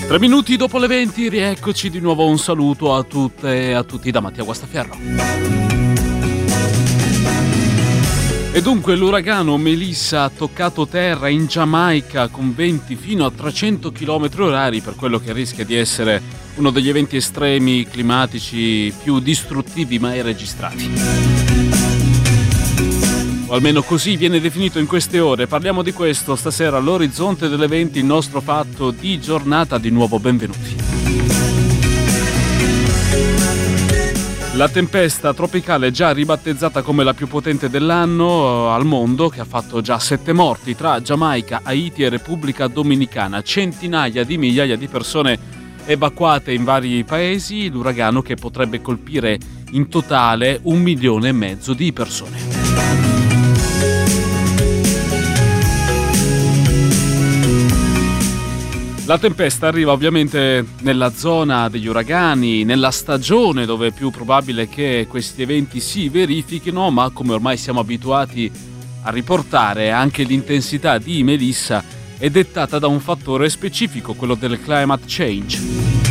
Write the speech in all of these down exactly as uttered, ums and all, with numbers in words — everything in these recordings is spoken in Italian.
Tre minuti dopo le venti, rieccoci di nuovo. Un saluto a tutte e a tutti da Mattia Guastaferro. E dunque l'uragano Melissa ha toccato terra in Giamaica con venti fino a trecento chilometri orari, per quello che rischia di essere uno degli eventi estremi climatici più distruttivi mai registrati. O almeno così viene definito in queste ore. Parliamo di questo stasera all'orizzonte delle venti, il nostro fatto di giornata. Di nuovo benvenuti. La tempesta tropicale, già ribattezzata come la più potente dell'anno al mondo, che ha fatto già sette morti tra Giamaica, Haiti e Repubblica Dominicana, centinaia di migliaia di persone evacuate in vari paesi, l'uragano che potrebbe colpire in totale un milione e mezzo di persone. La tempesta arriva ovviamente nella zona degli uragani, nella stagione dove è più probabile che questi eventi si verifichino, ma come ormai siamo abituati a riportare, anche l'intensità di Melissa è dettata da un fattore specifico, quello del climate change.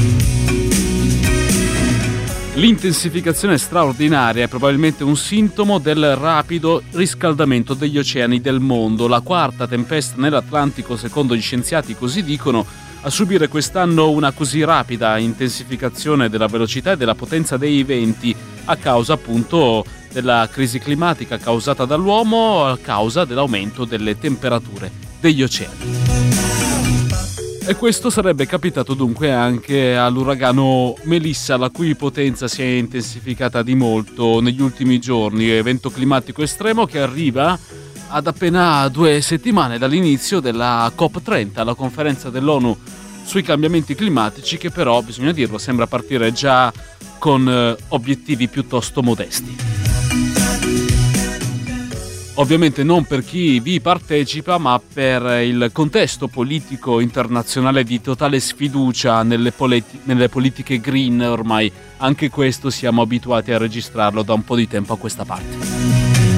L'intensificazione straordinaria è probabilmente un sintomo del rapido riscaldamento degli oceani del mondo. La quarta tempesta nell'Atlantico, secondo gli scienziati così dicono, a subire quest'anno una così rapida intensificazione della velocità e della potenza dei venti a causa appunto della crisi climatica causata dall'uomo, a causa dell'aumento delle temperature degli oceani. E questo sarebbe capitato dunque anche all'uragano Melissa, la cui potenza si è intensificata di molto negli ultimi giorni, evento climatico estremo che arriva ad appena due settimane dall'inizio della COP trenta, la conferenza dell'ONU sui cambiamenti climatici, che però, bisogna dirlo, sembra partire già con eh, obiettivi piuttosto modesti. Ovviamente non per chi vi partecipa, ma per il contesto politico internazionale di totale sfiducia nelle, politi- nelle politiche green. Ormai anche questo siamo abituati a registrarlo da un po' di tempo a questa parte.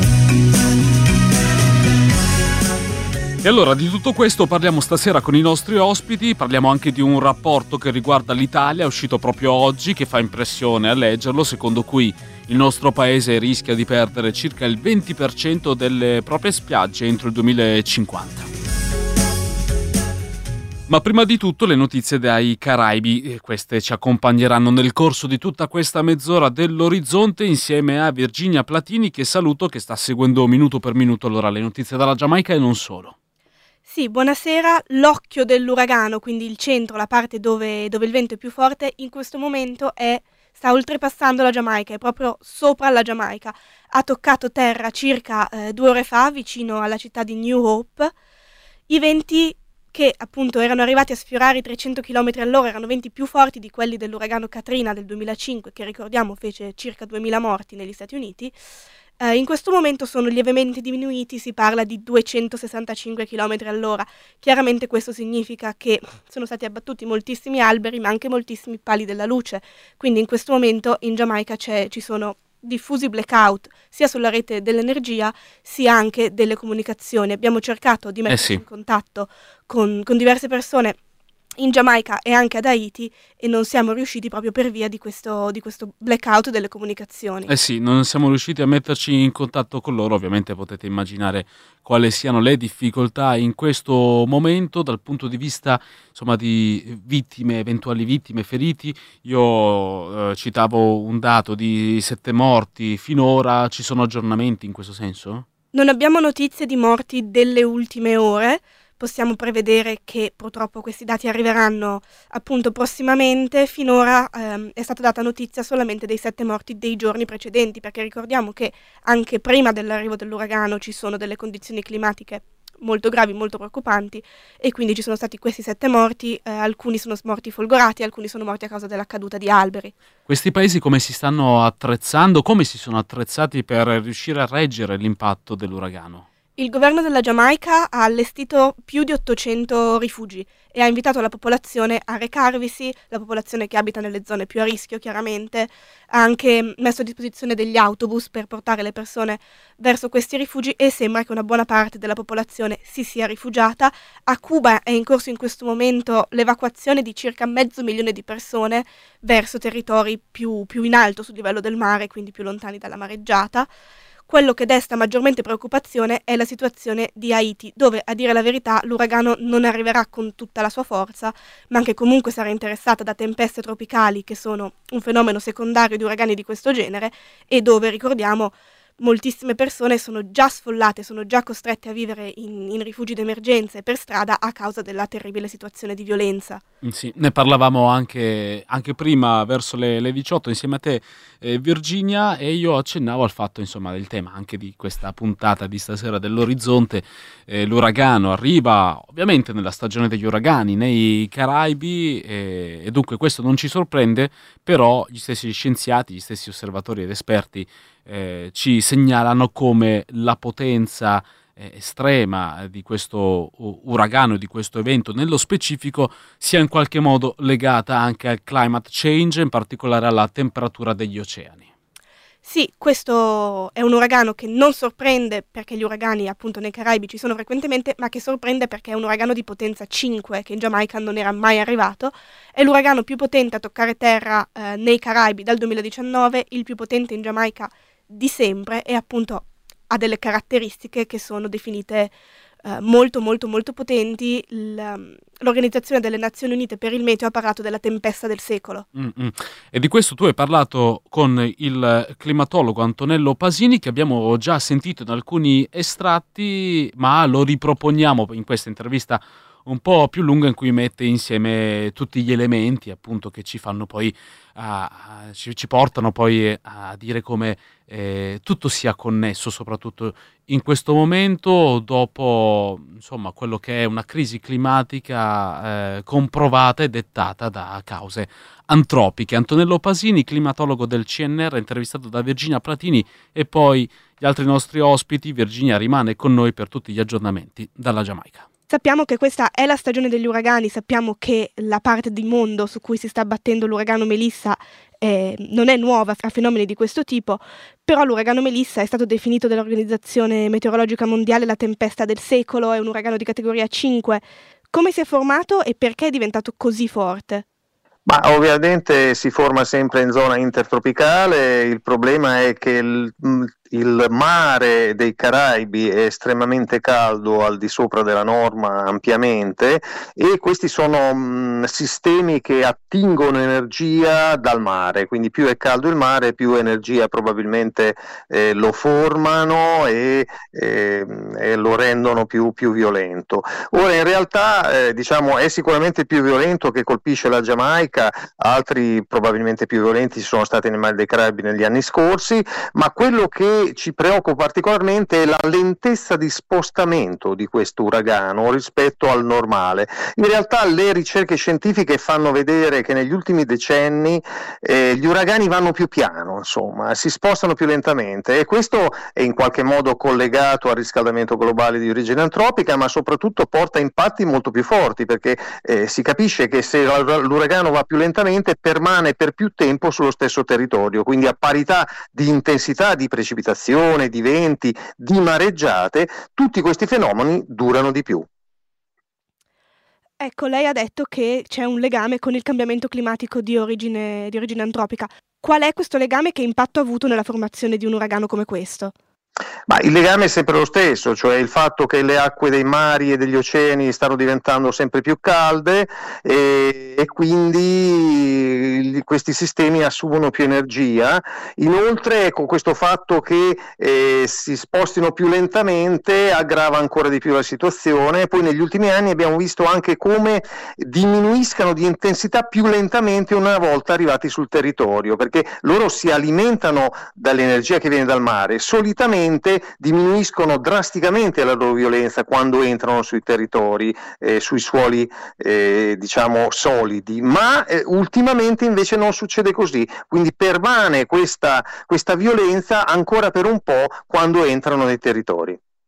E allora di tutto questo parliamo stasera con i nostri ospiti, parliamo anche di un rapporto che riguarda l'Italia, è uscito proprio oggi, che fa impressione a leggerlo, secondo cui il nostro paese rischia di perdere circa il venti per cento delle proprie spiagge entro il duemilacinquanta. Ma prima di tutto le notizie dai Caraibi, queste ci accompagneranno nel corso di tutta questa mezz'ora dell'orizzonte insieme a Virginia Platini, che saluto, che sta seguendo minuto per minuto allora le notizie dalla Giamaica e non solo. Sì, buonasera. L'occhio dell'uragano, quindi il centro, la parte dove, dove il vento è più forte, in questo momento è, sta oltrepassando la Giamaica, è proprio sopra la Giamaica. Ha toccato terra circa eh, due ore fa, vicino alla città di New Hope. I venti che appunto erano arrivati a sfiorare i trecento chilometri all'ora erano venti più forti di quelli dell'uragano Katrina del duemilacinque, che ricordiamo fece circa duemila morti negli Stati Uniti. Uh, in questo momento sono lievemente diminuiti, si parla di duecentosessantacinque chilometri all'ora. Chiaramente questo significa che sono stati abbattuti moltissimi alberi, ma anche moltissimi pali della luce. Quindi in questo momento in Giamaica c'è, ci sono diffusi blackout sia sulla rete dell'energia sia anche delle comunicazioni. Abbiamo cercato di metterci eh sì. in contatto con, con diverse persone in Giamaica e anche ad Haiti e non siamo riusciti proprio per via di questo, di questo blackout delle comunicazioni. Eh sì, non siamo riusciti a metterci in contatto con loro, ovviamente potete immaginare quali siano le difficoltà in questo momento dal punto di vista insomma di vittime, eventuali vittime, feriti. Io eh, citavo un dato di sette morti finora, ci sono aggiornamenti in questo senso? Non abbiamo notizie di morti delle ultime ore. Possiamo prevedere che purtroppo questi dati arriveranno appunto prossimamente. Finora ehm, è stata data notizia solamente dei sette morti dei giorni precedenti, perché ricordiamo che anche prima dell'arrivo dell'uragano ci sono delle condizioni climatiche molto gravi, molto preoccupanti, e quindi ci sono stati questi sette morti, eh, alcuni sono morti folgorati, alcuni sono morti a causa della caduta di alberi. Questi paesi come si stanno attrezzando, come si sono attrezzati per riuscire a reggere l'impatto dell'uragano? Il governo della Giamaica ha allestito più di ottocento rifugi e ha invitato la popolazione a recarvisi, la popolazione che abita nelle zone più a rischio chiaramente, ha anche messo a disposizione degli autobus per portare le persone verso questi rifugi e sembra che una buona parte della popolazione si sia rifugiata. A Cuba è in corso in questo momento l'evacuazione di circa mezzo milione di persone verso territori più, più in alto sul livello del mare, quindi più lontani dalla mareggiata. Quello che desta maggiormente preoccupazione è la situazione di Haiti, dove, a dire la verità, l'uragano non arriverà con tutta la sua forza, ma che comunque sarà interessata da tempeste tropicali, che sono un fenomeno secondario di uragani di questo genere, e dove, ricordiamo, moltissime persone sono già sfollate, sono già costrette a vivere in, in rifugi d'emergenza e per strada a causa della terribile situazione di violenza. Sì, ne parlavamo anche, anche prima verso le, le diciotto insieme a te, eh, Virginia, e io accennavo al fatto, insomma, del tema anche di questa puntata di stasera dell'Orizzonte. Eh, l'uragano arriva ovviamente nella stagione degli uragani nei Caraibi, eh, e dunque questo non ci sorprende, però gli stessi scienziati, gli stessi osservatori ed esperti eh, ci segnalano come la potenza estrema di questo uragano, di questo evento nello specifico, sia in qualche modo legata anche al climate change, in particolare alla temperatura degli oceani. Sì, questo è un uragano che non sorprende perché gli uragani appunto nei Caraibi ci sono frequentemente, ma che sorprende perché è un uragano di potenza cinque che in Giamaica non era mai arrivato. È l'uragano più potente a toccare terra eh, nei Caraibi dal duemiladiciannove, il più potente in Giamaica di sempre, e appunto ha delle caratteristiche che sono definite eh, molto molto molto potenti. L, l'Organizzazione delle Nazioni Unite per il Meteo ha parlato della tempesta del secolo. Mm-hmm. E di questo tu hai parlato con il climatologo Antonello Pasini, che abbiamo già sentito in alcuni estratti, ma lo riproponiamo in questa intervista un po' più lunga, in cui mette insieme tutti gli elementi appunto che ci fanno poi a, a, ci, ci portano poi a dire come eh, tutto sia connesso, soprattutto in questo momento, dopo insomma quello che è una crisi climatica eh, comprovata e dettata da cause antropiche. Antonello Pasini, climatologo del C N R, intervistato da Virginia Platini, e poi gli altri nostri ospiti. Virginia rimane con noi per tutti gli aggiornamenti dalla Giamaica. Sappiamo che questa è la stagione degli uragani, sappiamo che la parte di mondo su cui si sta abbattendo l'uragano Melissa eh, non è nuova a fenomeni di questo tipo, però l'uragano Melissa è stato definito dall'Organizzazione Meteorologica Mondiale la tempesta del secolo, è un uragano di categoria cinque. Come si è formato e perché è diventato così forte? Ma ovviamente si forma sempre in zona intertropicale. Il problema è che il, il mare dei Caraibi è estremamente caldo, al di sopra della norma ampiamente, e questi sono mh, sistemi che attingono energia dal mare, quindi più è caldo il mare più energia probabilmente eh, lo formano e, e, e lo rendono più, più violento. Ora in realtà eh, diciamo è sicuramente più violento, che colpisce la Giamaica. Altri probabilmente più violenti sono stati nei mari dei Caraibi negli anni scorsi, ma quello che ci preoccupa particolarmente è la lentezza di spostamento di questo uragano rispetto al normale. In realtà le ricerche scientifiche fanno vedere che negli ultimi decenni eh, gli uragani vanno più piano, insomma, si spostano più lentamente, e questo è in qualche modo collegato al riscaldamento globale di origine antropica, ma soprattutto porta impatti molto più forti, perché eh, si capisce che se l'uragano va più lentamente permane per più tempo sullo stesso territorio, quindi a parità di intensità di precipitazione, di venti, di mareggiate, tutti questi fenomeni durano di più. Ecco, lei ha detto che c'è un legame con il cambiamento climatico di origine, di origine antropica. Qual è questo legame? Che impatto ha avuto nella formazione di un uragano come questo? Ma il legame è sempre lo stesso, cioè il fatto che le acque dei mari e degli oceani stanno diventando sempre più calde e, e quindi questi sistemi assumono più energia. Inoltre, ecco, questo fatto che eh, si spostino più lentamente aggrava ancora di più la situazione. Poi negli ultimi anni abbiamo visto anche come diminuiscano di intensità più lentamente una volta arrivati sul territorio, perché loro si alimentano dall'energia che viene dal mare. Solitamente diminuiscono drasticamente la loro violenza quando entrano sui territori, eh, sui suoli eh, diciamo solidi, ma eh, ultimamente invece non succede così, quindi permane questa, questa violenza ancora per un po' quando entrano nei territori.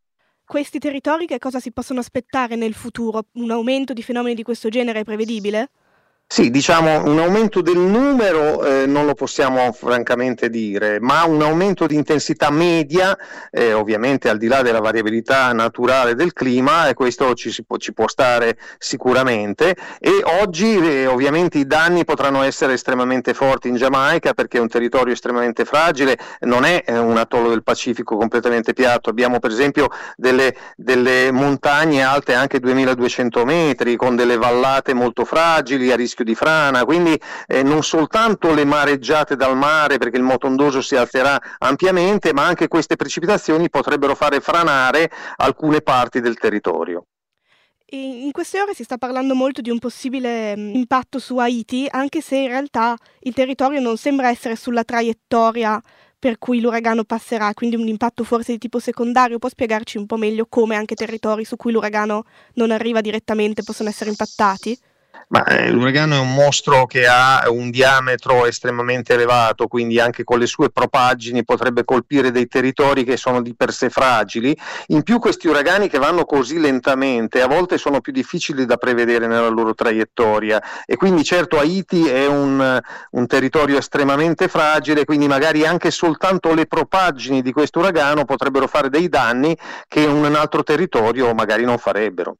questi territori che cosa si possono aspettare nel futuro? Un aumento di fenomeni di questo genere è prevedibile? Sì, diciamo un aumento del numero eh, non lo possiamo francamente dire, ma un aumento di intensità media, eh, ovviamente al di là della variabilità naturale del clima, e questo ci, si può, ci può stare sicuramente. E oggi eh, ovviamente i danni potranno essere estremamente forti in Giamaica, perché è un territorio estremamente fragile, non è eh, un atollo del Pacifico completamente piatto. Abbiamo per esempio delle, delle montagne alte anche duemiladuecento metri, con delle vallate molto fragili, a rischio di frana, quindi eh, non soltanto le mareggiate dal mare, perché il moto ondoso si alzerà ampiamente, ma anche queste precipitazioni potrebbero fare franare alcune parti del territorio. In queste ore si sta parlando molto di un possibile impatto su Haiti, anche se in realtà il territorio non sembra essere sulla traiettoria per cui l'uragano passerà, quindi un impatto forse di tipo secondario. Può spiegarci un po' meglio come anche territori su cui l'uragano non arriva direttamente possono essere impattati? Ma eh, l'uragano è un mostro che ha un diametro estremamente elevato, quindi anche con le sue propaggini potrebbe colpire dei territori che sono di per sé fragili. In più questi uragani che vanno così lentamente a volte sono più difficili da prevedere nella loro traiettoria, e quindi certo Haiti è un, un territorio estremamente fragile, quindi magari anche soltanto le propaggini di questo uragano potrebbero fare dei danni che un altro territorio magari non farebbero.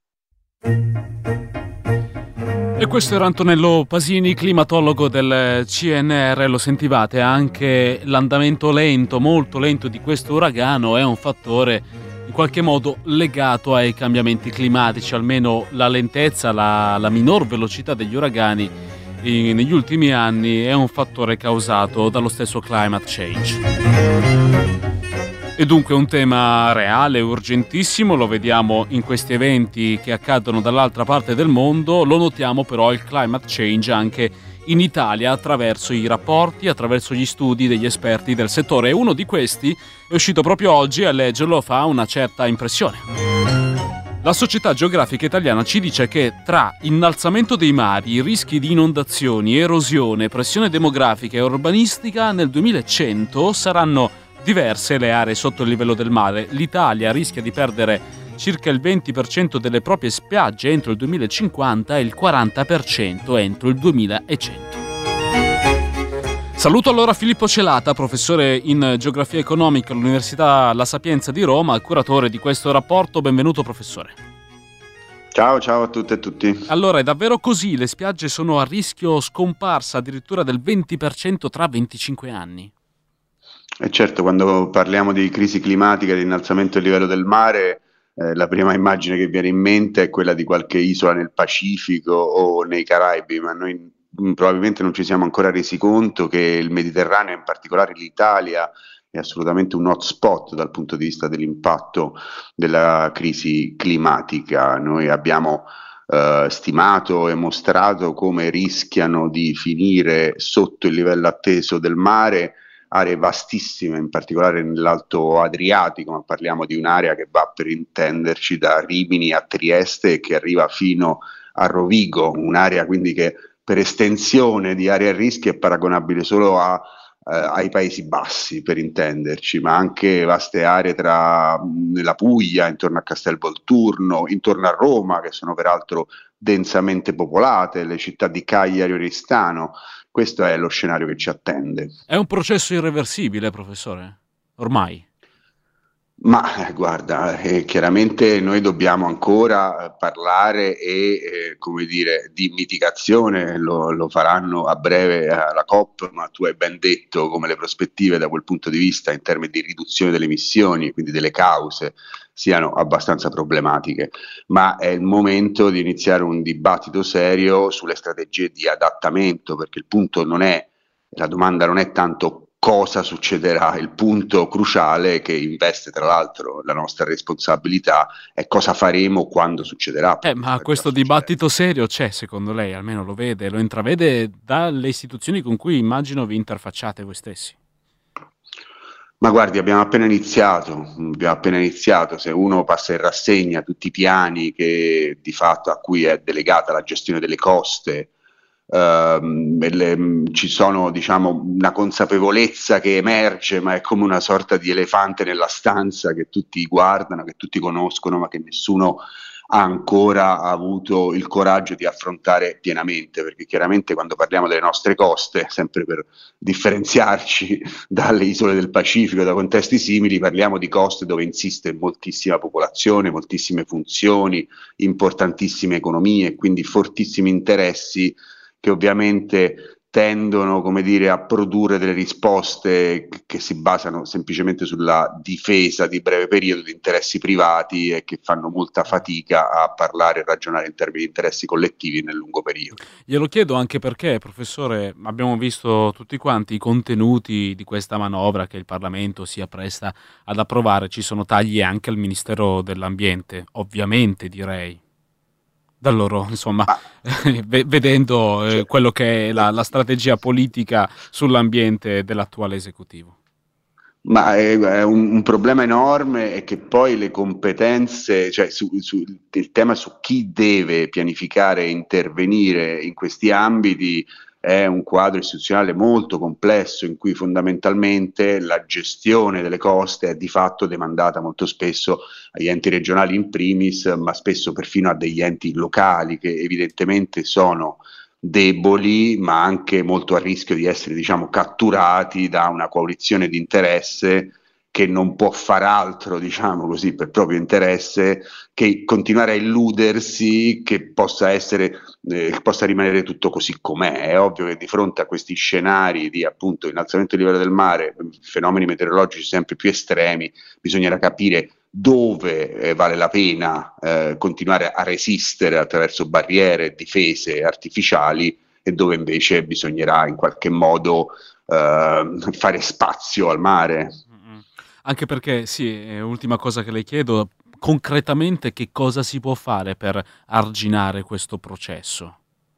E questo era Antonello Pasini, climatologo del C N R. Lo sentivate, anche l'andamento lento, molto lento di questo uragano è un fattore in qualche modo legato ai cambiamenti climatici, almeno la lentezza, la, la minor velocità degli uragani in, negli ultimi anni è un fattore causato dallo stesso climate change. E dunque un tema reale, urgentissimo, lo vediamo in questi eventi che accadono dall'altra parte del mondo, lo notiamo però il climate change anche in Italia attraverso i rapporti, attraverso gli studi degli esperti del settore, e uno di questi è uscito proprio oggi, e a leggerlo fa una certa impressione. La Società Geografica Italiana ci dice che tra innalzamento dei mari, rischi di inondazioni, erosione, pressione demografica e urbanistica nel duemilacento saranno diverse le aree sotto il livello del mare. L'Italia rischia di perdere circa il venti per cento delle proprie spiagge entro il duemilacinquanta e il quaranta per cento entro il duemilacento. Saluto allora Filippo Celata, professore in geografia economica all'Università La Sapienza di Roma, curatore di questo rapporto. Benvenuto professore. Ciao, ciao a tutte e tutti. Allora, è davvero così? Le spiagge sono a rischio scomparsa addirittura del venti per cento tra venticinque anni? E certo, quando parliamo di crisi climatica, di innalzamento del livello del mare, eh, la prima immagine che viene in mente è quella di qualche isola nel Pacifico o nei Caraibi, ma noi mh, probabilmente non ci siamo ancora resi conto che il Mediterraneo, in particolare l'Italia, è assolutamente un hotspot dal punto di vista dell'impatto della crisi climatica. Noi abbiamo eh, stimato e mostrato come rischiano di finire sotto il livello atteso del mare aree vastissime, in particolare nell'Alto Adriatico, ma parliamo di un'area che va, per intenderci, da Rimini a Trieste e che arriva fino a Rovigo, un'area quindi che per estensione di area a rischio è paragonabile solo a, eh, ai Paesi Bassi, per intenderci, ma anche vaste aree tra nella Puglia, intorno a Castelvolturno, intorno a Roma, che sono peraltro densamente popolate, le città di Cagliari e Oristano. Questo è lo scenario che ci attende. È un processo irreversibile, professore? Ormai? Ma eh, guarda, eh, chiaramente noi dobbiamo ancora eh, parlare e, eh, come dire, di mitigazione, lo, lo faranno a breve alla COP, ma tu hai ben detto come le prospettive da quel punto di vista in termini di riduzione delle emissioni, quindi delle cause, siano abbastanza problematiche, ma è il momento di iniziare un dibattito serio sulle strategie di adattamento, perché il punto non è, la domanda non è tanto cosa succederà, il punto cruciale che investe tra l'altro la nostra responsabilità è cosa faremo quando succederà. Eh, ma questo dibattito serio c'è, secondo lei, almeno lo vede, lo intravede dalle istituzioni con cui immagino vi interfacciate voi stessi? Ma guardi, abbiamo appena iniziato, abbiamo appena iniziato, se uno passa in rassegna tutti i piani che di fatto a cui è delegata la gestione delle coste, Uh, le, ci sono, diciamo, una consapevolezza che emerge, ma è come una sorta di elefante nella stanza che tutti guardano, che tutti conoscono, ma che nessuno ha ancora avuto il coraggio di affrontare pienamente, perché chiaramente quando parliamo delle nostre coste, sempre per differenziarci dalle isole del Pacifico, da contesti simili, parliamo di coste dove insiste moltissima popolazione, moltissime funzioni, importantissime economie, quindi fortissimi interessi che ovviamente tendono, come dire, a produrre delle risposte che si basano semplicemente sulla difesa di breve periodo di interessi privati e che fanno molta fatica a parlare e ragionare in termini di interessi collettivi nel lungo periodo. Glielo chiedo anche perché, professore, abbiamo visto tutti quanti i contenuti di questa manovra che il Parlamento si appresta ad approvare. Ci sono tagli anche al Ministero dell'Ambiente, ovviamente, direi. Da loro, insomma, ah. vedendo eh, quello che è la, la strategia politica sull'ambiente dell'attuale esecutivo. Ma è, è un, un problema enorme è che poi le competenze, cioè su, su, il tema su chi deve pianificare e intervenire in questi ambiti è un quadro istituzionale molto complesso in cui fondamentalmente la gestione delle coste è di fatto demandata molto spesso agli enti regionali in primis, ma spesso perfino a degli enti locali che evidentemente sono deboli, ma anche molto a rischio di essere, diciamo, catturati da una coalizione di interesse che non può far altro, diciamo così, per proprio interesse, che continuare a illudersi che possa essere, eh, che possa rimanere tutto così com'è. È ovvio che di fronte a questi scenari di appunto innalzamento del livello del mare, fenomeni meteorologici sempre più estremi, bisognerà capire dove eh, vale la pena eh, continuare a resistere attraverso barriere, difese artificiali e dove invece bisognerà in qualche modo eh, fare spazio al mare. Anche perché, sì, ultima cosa che le chiedo, concretamente che cosa si può fare per arginare questo processo?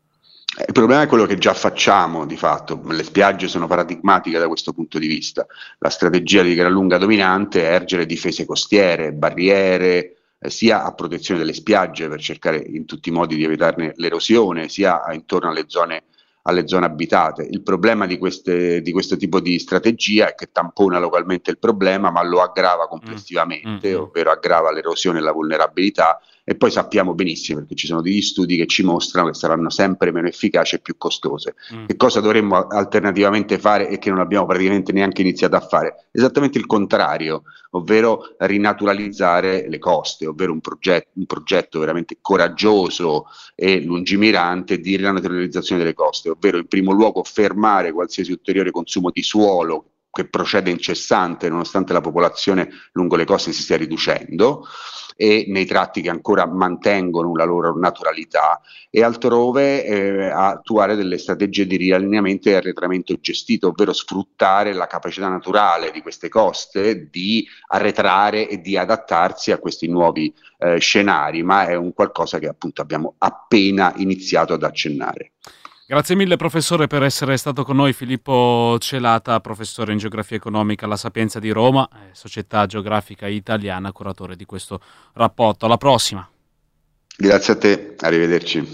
Il problema è quello che già facciamo di fatto, le spiagge sono paradigmatiche da questo punto di vista, la strategia di gran lunga dominante è ergere difese costiere, barriere, eh, sia a protezione delle spiagge per cercare in tutti i modi di evitarne l'erosione, sia intorno alle zone alle zone abitate. Il problema di, queste, di questo tipo di strategia è che tampona localmente il problema, ma lo aggrava complessivamente, mm-hmm. ovvero aggrava l'erosione e la vulnerabilità, e poi sappiamo benissimo, perché ci sono degli studi che ci mostrano che saranno sempre meno efficaci e più costose. Mm. Che cosa dovremmo alternativamente fare e che non abbiamo praticamente neanche iniziato a fare? Esattamente il contrario, ovvero rinaturalizzare le coste, ovvero un progetto, un progetto veramente coraggioso e lungimirante di rinaturalizzazione delle coste, ovvero in primo luogo fermare qualsiasi ulteriore consumo di suolo che procede incessante nonostante la popolazione lungo le coste si stia riducendo, e nei tratti che ancora mantengono la loro naturalità, e altrove eh, attuare delle strategie di riallineamento e arretramento gestito, ovvero sfruttare la capacità naturale di queste coste di arretrare e di adattarsi a questi nuovi eh, scenari, ma è un qualcosa che appunto abbiamo appena iniziato ad accennare. Grazie mille professore per essere stato con noi. Filippo Celata, professore in geografia economica alla Sapienza di Roma, Società Geografica Italiana, curatore di questo rapporto. Alla prossima. Grazie a te, arrivederci.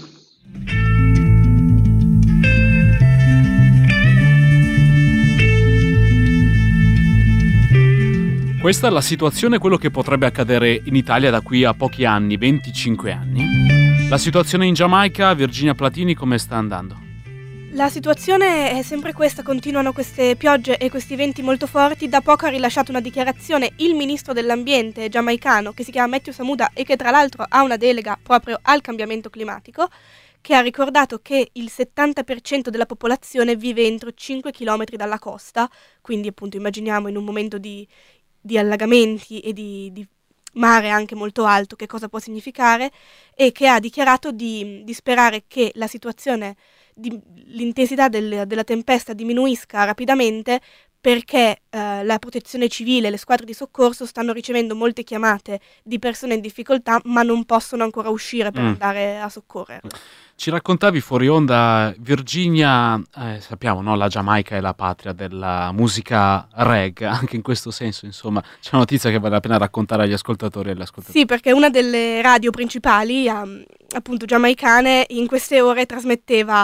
Questa è la situazione, quello che potrebbe accadere in Italia da qui a pochi anni, venticinque anni. La situazione in Giamaica, Virginia Platini, come sta andando? La situazione è sempre questa, continuano queste piogge e questi venti molto forti. Da poco ha rilasciato una dichiarazione il ministro dell'ambiente giamaicano, che si chiama Matthew Samuda e che tra l'altro ha una delega proprio al cambiamento climatico, che ha ricordato che il settanta per cento della popolazione vive entro cinque chilometri dalla costa, quindi appunto immaginiamo in un momento di, di allagamenti e di, di mare anche molto alto che cosa può significare, e che ha dichiarato di, di sperare che la situazione, di, l'intensità del, della tempesta diminuisca rapidamente, perché eh, la protezione civile e le squadre di soccorso stanno ricevendo molte chiamate di persone in difficoltà, ma non possono ancora uscire per mm. andare a soccorrerle. Ci raccontavi fuori onda, Virginia, eh, sappiamo, no? La Giamaica è la patria della musica reggae, anche in questo senso, insomma, c'è una notizia che vale la pena raccontare agli ascoltatori e alle ascoltatrici. Sì, perché una delle radio principali, um, appunto giamaicane, in queste ore trasmetteva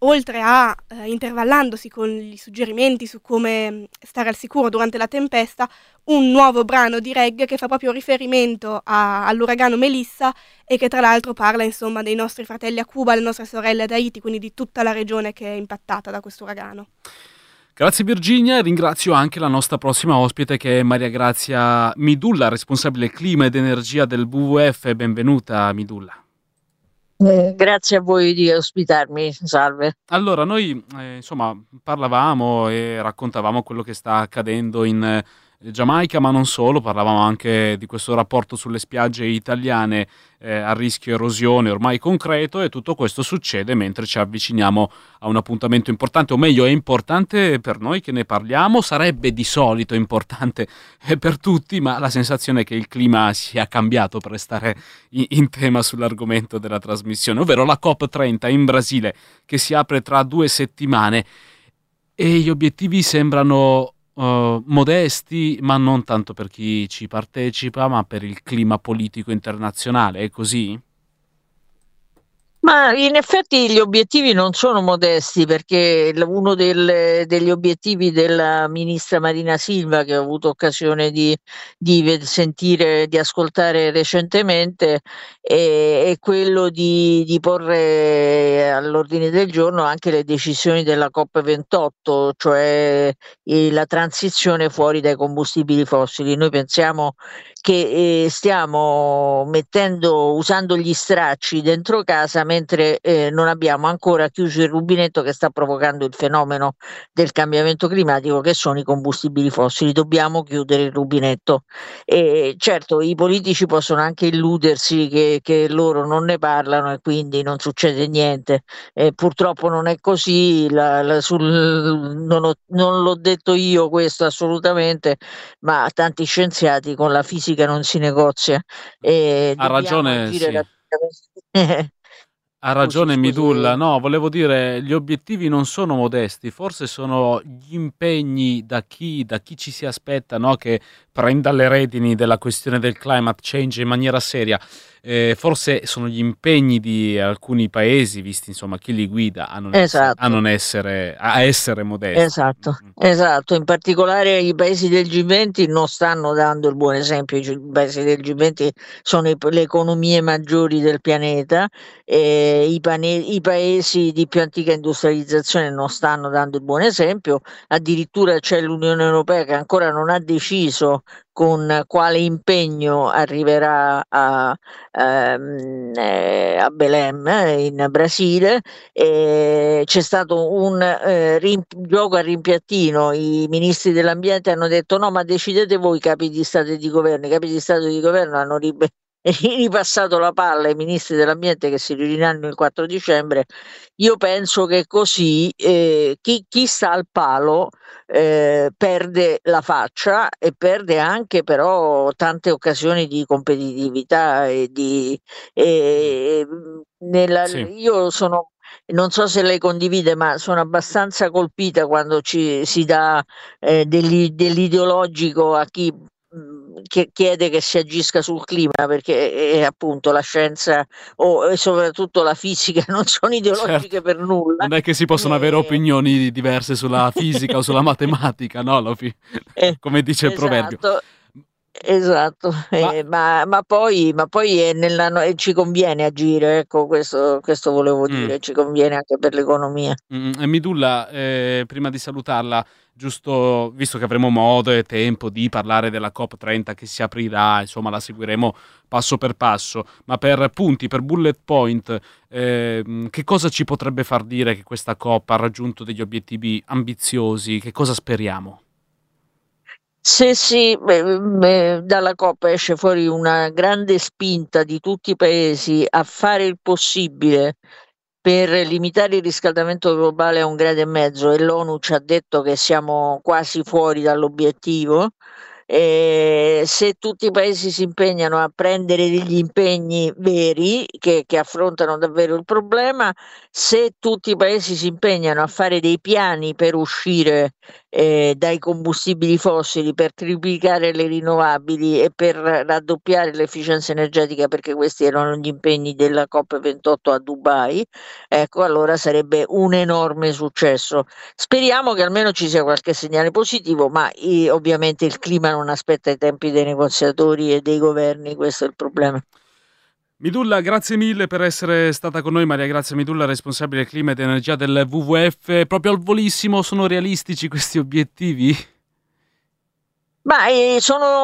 oltre a, eh, intervallandosi con gli suggerimenti su come mh, stare al sicuro durante la tempesta, un nuovo brano di reggae che fa proprio riferimento a- all'uragano Melissa e che tra l'altro parla insomma dei nostri fratelli a Cuba, le nostre sorelle ad Haiti, quindi di tutta la regione che è impattata da questo uragano. Grazie Virginia, e ringrazio anche la nostra prossima ospite che è Maria Grazia Midulla, responsabile clima ed energia del W W F. Benvenuta Midulla. Eh, grazie a voi di ospitarmi, salve. Allora, noi eh, insomma parlavamo e raccontavamo quello che sta accadendo in eh, Giamaica, ma non solo, parlavamo anche di questo rapporto sulle spiagge italiane eh, a rischio erosione ormai concreto, e tutto questo succede mentre ci avviciniamo a un appuntamento importante, o meglio è importante per noi che ne parliamo, sarebbe di solito importante eh, per tutti, ma la sensazione è che il clima sia cambiato, per restare in, in tema sull'argomento della trasmissione, ovvero la COP trenta in Brasile, che si apre tra due settimane e gli obiettivi sembrano uh, modesti, ma non tanto per chi ci partecipa, ma per il clima politico internazionale. È così? Ma in effetti gli obiettivi non sono modesti, perché l- uno del- degli obiettivi della ministra Marina Silva, che ho avuto occasione di, di ve- sentire, di ascoltare recentemente, è, è quello di, di porre all'ordine del giorno anche le decisioni della COP ventotto, cioè eh, la transizione fuori dai combustibili fossili. Noi pensiamo che eh, stiamo mettendo, usando gli stracci dentro casa, mentre eh, non abbiamo ancora chiuso il rubinetto che sta provocando il fenomeno del cambiamento climatico, che sono i combustibili fossili. Dobbiamo chiudere il rubinetto. E certo, i politici possono anche illudersi che, che loro non ne parlano e quindi non succede niente. Eh, purtroppo non è così. La- la- sul- non ho- non l'ho detto io questo assolutamente, ma tanti scienziati, con la fisica non si negozia e Ha dobbiamo ragione, agire sì. rapidamente. Ha Scusi, ragione scusi. Midulla, no, volevo dire, gli obiettivi non sono modesti, forse sono gli impegni da chi, da chi ci si aspetta, no, che prenda le redini della questione del climate change in maniera seria. Eh, forse sono gli impegni di alcuni paesi, visti insomma chi li guida, a non essere, a Esatto. non essere, a essere modesti. Esatto, Mm. esatto, in particolare i paesi del G venti non stanno dando il buon esempio. I G- i paesi del G venti sono i- le economie maggiori del pianeta, e i, pane- i paesi di più antica industrializzazione non stanno dando il buon esempio. Addirittura c'è l'Unione Europea che ancora non ha deciso con quale impegno arriverà a, ehm, eh, a Belém, eh, in Brasile. E c'è stato un eh, rim- gioco a rimpiattino. I ministri dell'ambiente hanno detto no, ma decidete voi, capi di Stato e di governo. I capi di Stato e di governo hanno ribe- ripassato la palla ai ministri dell'ambiente, che si riuniranno il quattro dicembre. Io penso che così eh, chi, chi sta al palo eh, perde la faccia, e perde anche però tante occasioni di competitività e di e, nella, Sì. io sono, non so se lei condivide, ma sono abbastanza colpita quando ci si dà eh, degli- dell'ideologico a chi mh, che chiede che si agisca sul clima, perché eh, appunto la scienza o e soprattutto la fisica non sono ideologiche Certo, per nulla. non è che si possono avere Eh, opinioni diverse sulla fisica o sulla matematica, no? Lo fi- eh, Come dice il proverbio. esatto. Esatto, Ma eh, ma, ma poi, ma poi è nella, no- e ci conviene agire, ecco, questo, questo volevo mm, dire, ci conviene anche per l'economia. mm, e Midulla, eh, prima di salutarla, giusto visto che avremo modo e tempo di parlare della COP trenta che si aprirà, insomma la seguiremo passo per passo, ma per punti, per bullet point, ehm, che cosa ci potrebbe far dire che questa COP ha raggiunto degli obiettivi ambiziosi? Che cosa speriamo? Se si, beh, beh, dalla COP esce fuori una grande spinta di tutti i paesi a fare il possibile per limitare il riscaldamento globale a un grado e mezzo, e l'ONU ci ha detto che siamo quasi fuori dall'obiettivo. E se tutti i paesi si impegnano a prendere degli impegni veri che, che affrontano davvero il problema, se tutti i paesi si impegnano a fare dei piani per uscire eh, dai combustibili fossili per triplicare le rinnovabili e per raddoppiare l'efficienza energetica, perché questi erano gli impegni della COP ventotto a Dubai, ecco, allora sarebbe un enorme successo. Speriamo che almeno ci sia qualche segnale positivo, ma eh, ovviamente il clima non aspetta i tempi dei negoziatori e dei governi, questo è il problema. Midulla, grazie mille per essere stata con noi. Maria Grazia Midulla, responsabile clima ed energia del W W F. Proprio al volissimo, sono realistici questi obiettivi? Ma eh,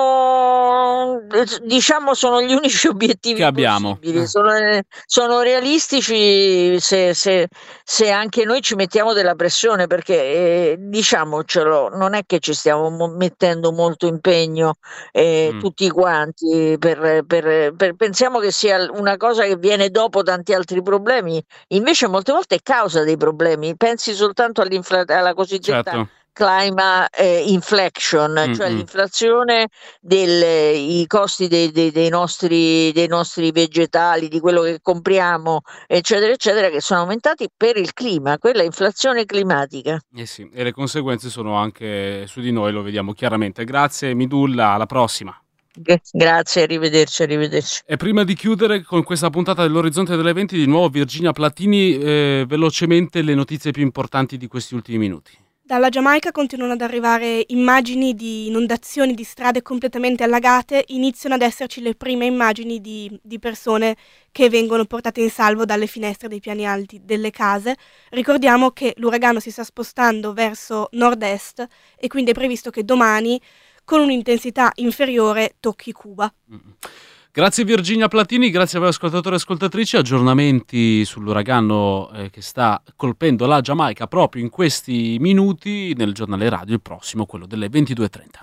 sono, diciamo, sono gli unici obiettivi che abbiamo. possibili. Sono, sono realistici se, se, se anche noi ci mettiamo della pressione, perché eh, diciamocelo, non è che ci stiamo mo- mettendo molto impegno eh, mm. tutti quanti. Per, per, per, pensiamo che sia una cosa che viene dopo tanti altri problemi, invece molte volte è causa dei problemi. Pensi soltanto alla cosiddetta certo. climate eh, inflation, mm-hmm. cioè l'inflazione dei costi dei, dei, dei, nostri, dei nostri vegetali, di quello che compriamo, eccetera, eccetera, che sono aumentati per il clima, quella inflazione climatica. Eh sì, e le conseguenze sono anche su di noi, lo vediamo chiaramente. Grazie Midulla, alla prossima. Grazie, arrivederci, arrivederci. E prima di chiudere con questa puntata dell'Orizzonte delle venti, di nuovo Virginia Platini, eh, velocemente le notizie più importanti di questi ultimi minuti. Dalla Giamaica continuano ad arrivare immagini di inondazioni di strade completamente allagate, iniziano ad esserci le prime immagini di, di persone che vengono portate in salvo dalle finestre dei piani alti delle case. Ricordiamo che l'uragano si sta spostando verso nord-est e quindi è previsto che domani, con un'intensità inferiore, tocchi Cuba. Mm-hmm. Grazie Virginia Platini, grazie a voi ascoltatori e ascoltatrici. Aggiornamenti sull'uragano eh, che sta colpendo la Giamaica proprio in questi minuti nel giornale radio, il prossimo, quello delle ventidue e trenta.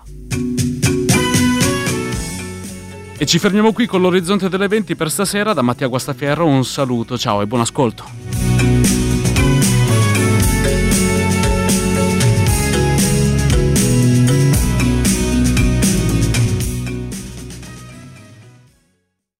E ci fermiamo qui con l'Orizzonte delle venti per stasera. Da Mattia Guastaferro un saluto, ciao e buon ascolto.